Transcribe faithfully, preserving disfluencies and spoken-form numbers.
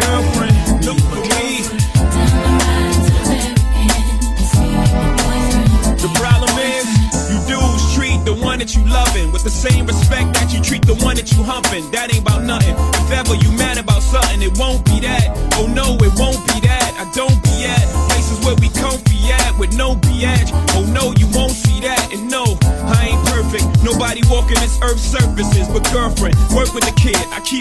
girlfriend, look for me. The problem is, you dudes treat the one that you loving with the same respect that you treat the one that you humping. That ain't about nothing. If ever you mad about something, it won't be that. Oh no, it won't be that. I don't be at places where we comfy at with no biatch. Oh no, you won't see that. And no, I ain't perfect. Nobody walking this earth's surfaces, but girlfriend, work with the kid. I keep